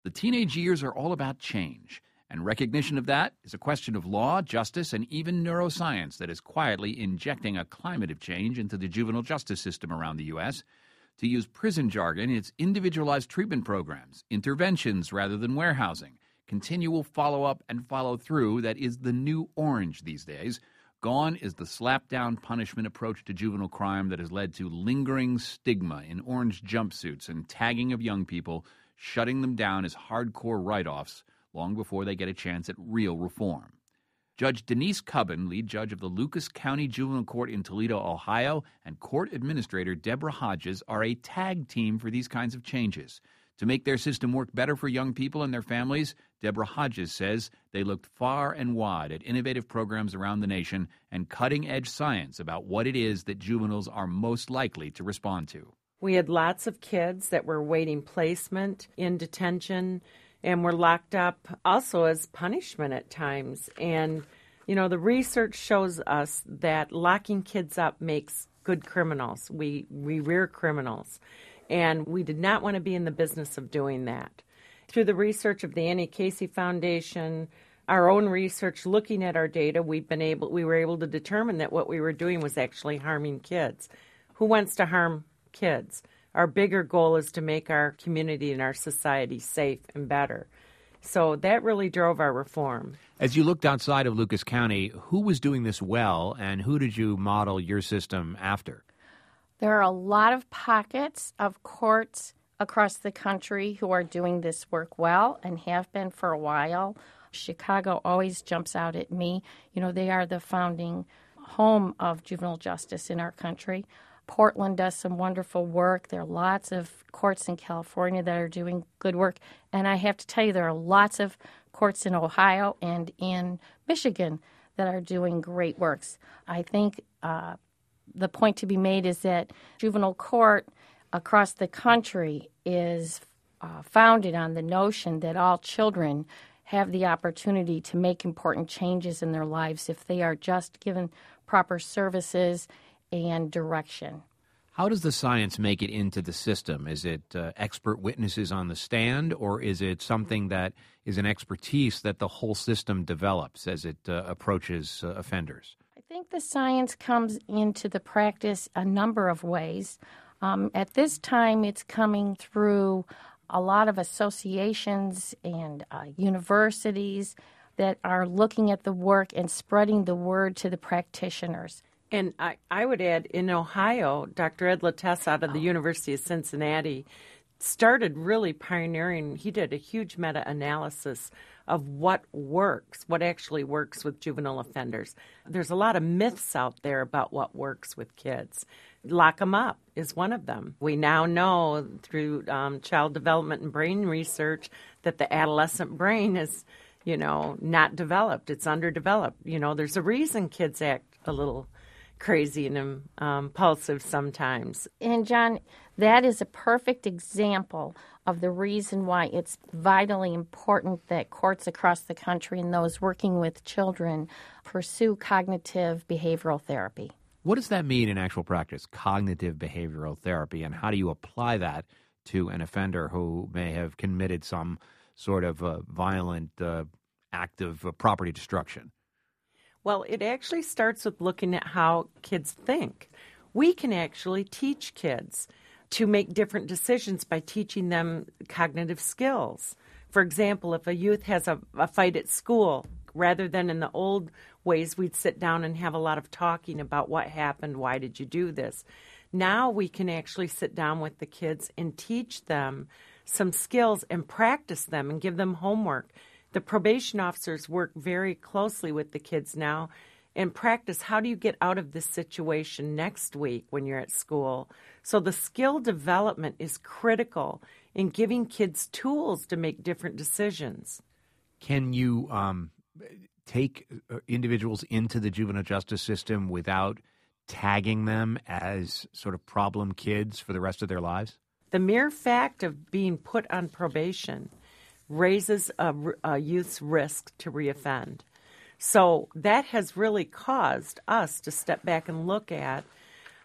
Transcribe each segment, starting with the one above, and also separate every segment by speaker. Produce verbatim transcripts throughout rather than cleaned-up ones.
Speaker 1: The teenage years are all about change, and recognition of that is a question of law, justice, and even neuroscience that is quietly injecting a climate of change into the juvenile justice system around the U S. To use prison jargon, it's individualized treatment programs, interventions rather than warehousing, continual follow-up and follow-through that is the new orange these days. Gone is the slap-down punishment approach to juvenile crime that has led to lingering stigma in orange jumpsuits and tagging of young people, shutting them down as hardcore write-offs long before they get a chance at real reform. Judge Denise Cubbin, lead judge of the Lucas County Juvenile Court in Toledo, Ohio, and Court Administrator Deborah Hodges are a tag team for these kinds of changes. To make their system work better for young people and their families, Deborah Hodges says they looked far and wide at innovative programs around the nation and cutting-edge science about what it is that juveniles are most likely to respond to.
Speaker 2: We had lots of kids that were waiting placement in detention and were locked up also as punishment at times. And, you know, the research shows us that locking kids up makes good criminals. We, we rear criminals. And we did not want to be in the business of doing that. Through the research of the Annie Casey Foundation, our own research looking at our data, we've been able, we were able to determine that what we were doing was actually harming kids. Who wants to harm kids? Our bigger goal is to make our community and our society safe and better. So that really drove our reform.
Speaker 3: As you looked outside of Lucas County, who was doing this well, and who did you model your system after?
Speaker 4: There are a lot of pockets of courts across the country who are doing this work well and have been for a while. Chicago always jumps out at me. You know, they are the founding home of juvenile justice in our country. Portland does some wonderful work. There are lots of courts in California that are doing good work. And I have to tell you, there are lots of courts in Ohio and in Michigan that are doing great works. I think uh, the point to be made is that juvenile court across the country is uh, founded on the notion that all children have the opportunity to make important changes in their lives if they are just given proper services and direction.
Speaker 3: How does the science make it into the system? Is it uh, expert witnesses on the stand, or is it something that is an expertise that the whole system develops as it uh, approaches uh, offenders?
Speaker 4: I think the science comes into the practice a number of ways. Um, at this time, it's coming through a lot of associations and uh, universities that are looking at the work and spreading the word to the practitioners.
Speaker 2: And I, I would add, in Ohio, Doctor Ed Lattès out of the University of Cincinnati started really pioneering. He did a huge meta-analysis of what works, what actually works with juvenile offenders. There's a lot of myths out there about what works with kids. Lock them up is one of them. We now know through um, child development and brain research that the adolescent brain is, you know, not developed. It's underdeveloped. You know, there's a reason kids act a little crazy and um, impulsive sometimes.
Speaker 4: And, John, that is a perfect example of the reason why it's vitally important that courts across the country and those working with children pursue cognitive behavioral therapy.
Speaker 3: What does that mean in actual practice, cognitive behavioral therapy, and how do you apply that to an offender who may have committed some sort of uh, violent uh, act of uh, property destruction?
Speaker 2: Well, it actually starts with looking at how kids think. We can actually teach kids to make different decisions by teaching them cognitive skills. For example, if a youth has a, a fight at school, rather than in the old ways we'd sit down and have a lot of talking about what happened, why did you do this? Now we can actually sit down with the kids and teach them some skills and practice them and give them homework. The probation officers work very closely with the kids now and practice how do you get out of this situation next week when you're at school. So the skill development is critical in giving kids tools to make different decisions.
Speaker 3: Can you um, take individuals into the juvenile justice system without tagging them as sort of problem kids for the rest of their lives?
Speaker 2: The mere fact of being put on probation raises a, a youth's risk to reoffend. So that has really caused us to step back and look at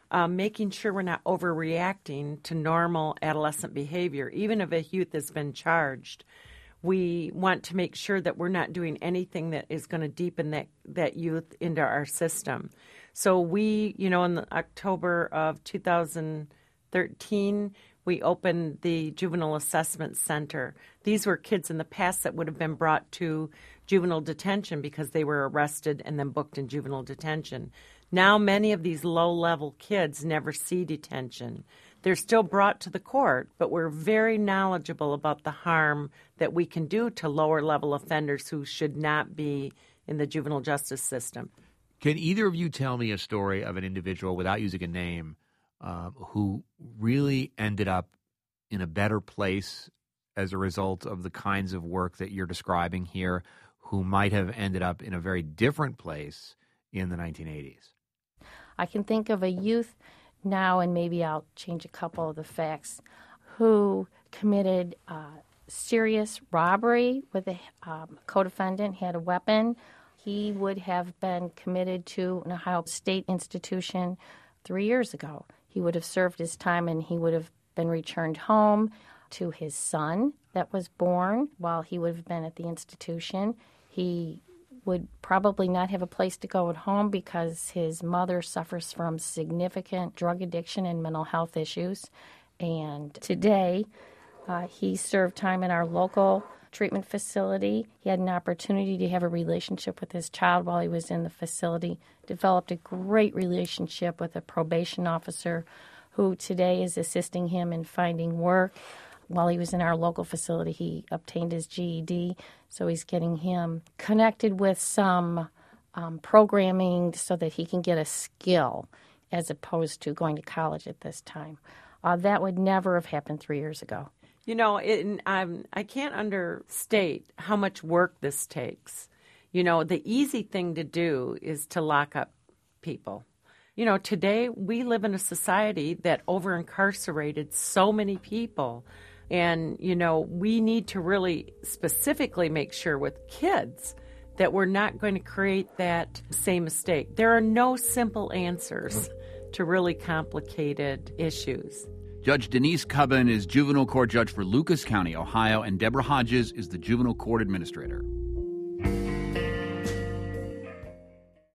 Speaker 2: um, making sure we're not overreacting to normal adolescent behavior, even if a youth has been charged. We want to make sure that we're not doing anything that is going to deepen that, that youth into our system. So we, you know, in the October of two thousand thirteen, we opened the Juvenile Assessment Center. These were kids in the past that would have been brought to juvenile detention because they were arrested and then booked in juvenile detention. Now many of these low-level kids never see detention. They're still brought to the court, but we're very knowledgeable about the harm that we can do to lower-level offenders who should not be in the juvenile justice system.
Speaker 3: Can either of you tell me a story of an individual, without using a name, uh, who really ended up in a better place as a result of the kinds of work that you're describing here, who might have ended up in a very different place in the nineteen eighties?
Speaker 4: I can think of a youth now, and maybe I'll change a couple of the facts, who committed uh, serious robbery with a um, co-defendant, had a weapon. He would have been committed to an Ohio State institution three years ago. He would have served his time and he would have been returned home to his son that was born while he would have been at the institution. He would probably not have a place to go at home because his mother suffers from significant drug addiction and mental health issues. And today, uh, he served time in our local treatment facility. He had an opportunity to have a relationship with his child while he was in the facility, developed a great relationship with a probation officer who today is assisting him in finding work. While he was in our local facility, he obtained his G E D, so he's getting him connected with some um, programming so that he can get a skill as opposed to going to college at this time. Uh, that would never have happened three years ago.
Speaker 2: You know, it, um, I can't understate how much work this takes. You know, the easy thing to do is to lock up people. You know, today we live in a society that over-incarcerated so many people. And, you know, we need to really specifically make sure with kids that we're not going to create that same mistake. There are no simple answers to really complicated issues.
Speaker 1: Judge Denise Cubbin is juvenile court judge for Lucas County, Ohio, and Deborah Hodges is the juvenile court administrator.